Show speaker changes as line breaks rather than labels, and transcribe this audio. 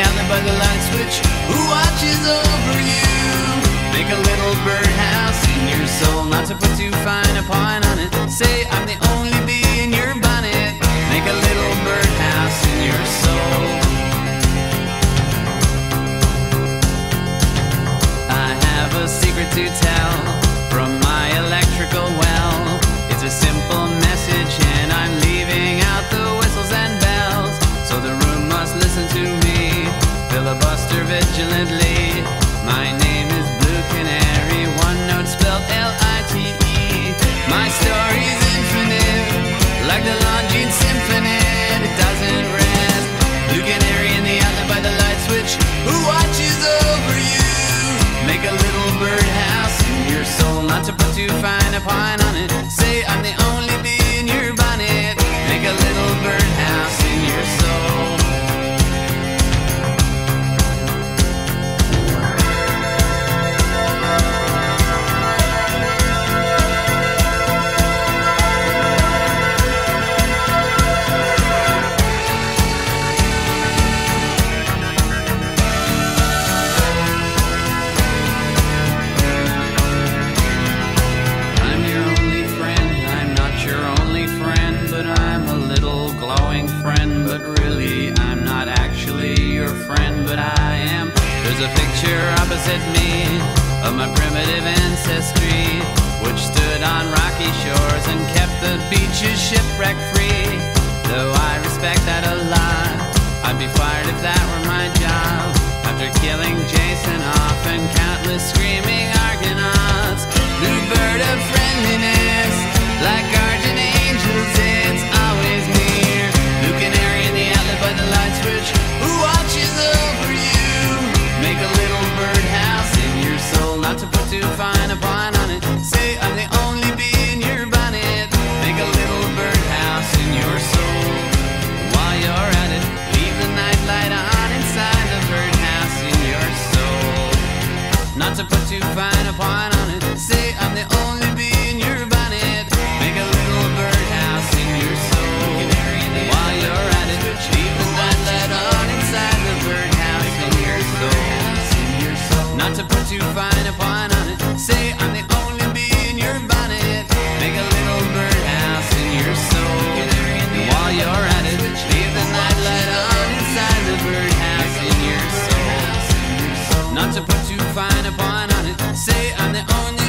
outlet by the light switch. Who watches over you? Make a little birdhouse in your soul, not to put too fine a point on it. Say I'm the only bee in your bonnet. Make a little birdhouse in your soul. I have a secret to tell from my electrical well. It's a simple message and I'm leaving out the whistles and bells. So the room must listen to me, filibuster vigilantly. My name is Blue Canary, one note spelled L-I-T-E. My story's infinite, like the Longines Symphony. It doesn't rest. Blue Canary in the outlet by the light switch. Who watches over you? Make a little birdhouse in your soul, not to put too fine a point on it. Say I'm the only bee in your bonnet. Make a little birdhouse in your soul. There's a picture opposite me of my primitive ancestry, which stood on rocky shores and kept the beaches shipwreck free. Though I respect that a lot, I'd be fired if that were my job. After killing Jason off and countless screaming Argonauts, new bird of friendliness, like guardian angels, it's always near. Blue Canary in the outlet by the light switch. Who watches over you? Make a little birdhouse in your soul, not to put too fine a point on it. Say I'm the only bee in your bonnet. Make a little birdhouse in your soul. While you're at it, leave the nightlight on inside the birdhouse in your soul. Not to put too fine a point on it. Say I'm the only bee in your bonnet. Make a little birdhouse in your soul. While you're at it, leave the nightlight on inside the birdhouse in your soul. Not to put too fine a point on it. Say I'm the only bee in your bonnet. Make a little birdhouse in your soul. While you're at it, leave the nightlight on inside the birdhouse in your soul. Not to put too fine a point on it. Say I'm the only